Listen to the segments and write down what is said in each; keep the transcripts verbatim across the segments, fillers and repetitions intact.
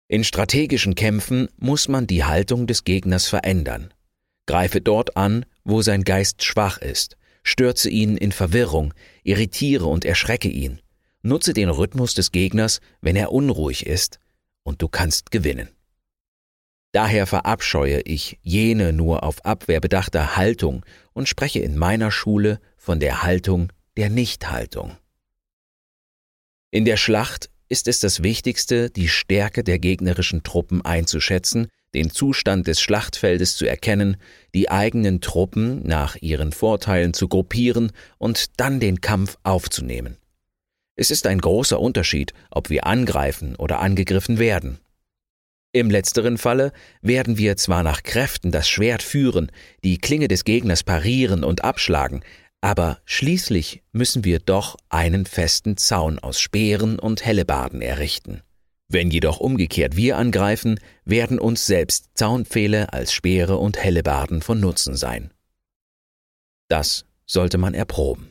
In strategischen Kämpfen muss man die Haltung des Gegners verändern. Greife dort an, wo sein Geist schwach ist, stürze ihn in Verwirrung, irritiere und erschrecke ihn, nutze den Rhythmus des Gegners, wenn er unruhig ist, und du kannst gewinnen. Daher verabscheue ich jene nur auf Abwehr bedachte Haltung und spreche in meiner Schule von der Haltung der Nichthaltung. In der Schlacht ist es das Wichtigste, die Stärke der gegnerischen Truppen einzuschätzen, den Zustand des Schlachtfeldes zu erkennen, die eigenen Truppen nach ihren Vorteilen zu gruppieren und dann den Kampf aufzunehmen. Es ist ein großer Unterschied, ob wir angreifen oder angegriffen werden. Im letzteren Falle werden wir zwar nach Kräften das Schwert führen, die Klinge des Gegners parieren und abschlagen, aber schließlich müssen wir doch einen festen Zaun aus Speeren und Hellebarden errichten. Wenn jedoch umgekehrt wir angreifen, werden uns selbst Zaunpfähle als Speere und Hellebarden von Nutzen sein. Das sollte man erproben.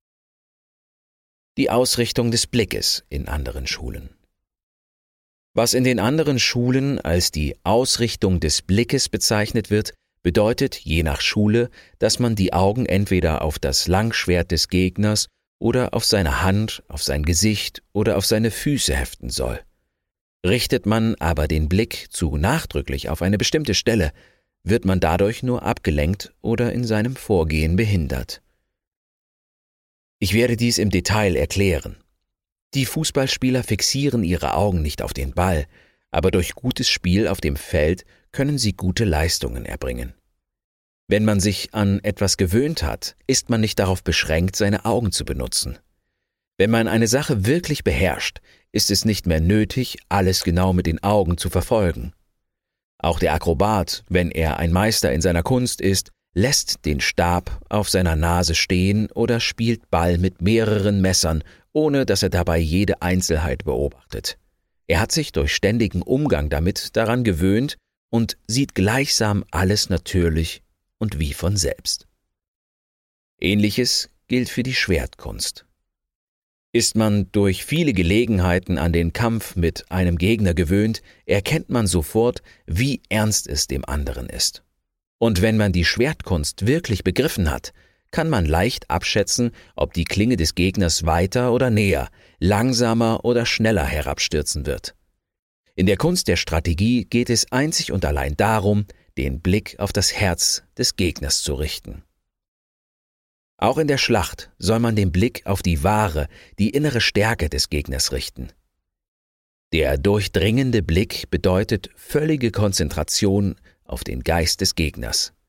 Die Ausrichtung des Blickes in anderen Schulen. Was in den anderen Schulen als die Ausrichtung des Blickes bezeichnet wird, bedeutet je nach Schule, dass man die Augen entweder auf das Langschwert des Gegners oder auf seine Hand, auf sein Gesicht oder auf seine Füße heften soll. Richtet man aber den Blick zu nachdrücklich auf eine bestimmte Stelle, wird man dadurch nur abgelenkt oder in seinem Vorgehen behindert. Ich werde dies im Detail erklären. Die Fußballspieler fixieren ihre Augen nicht auf den Ball, aber durch gutes Spiel auf dem Feld können sie gute Leistungen erbringen. Wenn man sich an etwas gewöhnt hat, ist man nicht darauf beschränkt, seine Augen zu benutzen. Wenn man eine Sache wirklich beherrscht, ist es nicht mehr nötig, alles genau mit den Augen zu verfolgen. Auch der Akrobat, wenn er ein Meister in seiner Kunst ist, lässt den Stab auf seiner Nase stehen oder spielt Ball mit mehreren Messern, ohne dass er dabei jede Einzelheit beobachtet. Er hat sich durch ständigen Umgang damit daran gewöhnt und sieht gleichsam alles natürlich und wie von selbst. Ähnliches gilt für die Schwertkunst. Ist man durch viele Gelegenheiten an den Kampf mit einem Gegner gewöhnt, erkennt man sofort, wie ernst es dem anderen ist. Und wenn man die Schwertkunst wirklich begriffen hat, kann man leicht abschätzen, ob die Klinge des Gegners weiter oder näher, langsamer oder schneller herabstürzen wird. In der Kunst der Strategie geht es einzig und allein darum, den Blick auf das Herz des Gegners zu richten. Auch in der Schlacht soll man den Blick auf die wahre, die innere Stärke des Gegners richten. Der durchdringende Blick bedeutet völlige Konzentration auf den Geist des Gegners.